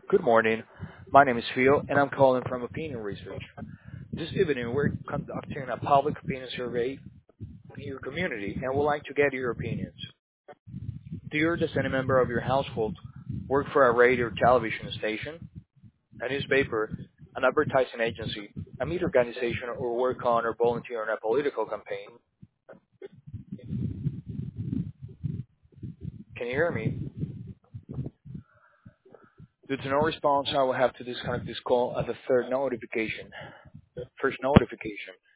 Good morning. My name is Phil, and I'm calling from Opinion Research. This evening, we're conducting a public opinion survey in your community, and would like to get your opinions. Do you or does any member of your household work for a radio or television station, a newspaper, an advertising agency, a media organization, or work on or volunteer on a political campaign? Can you hear me? Due to no response, I will have to disconnect this call at the first notification.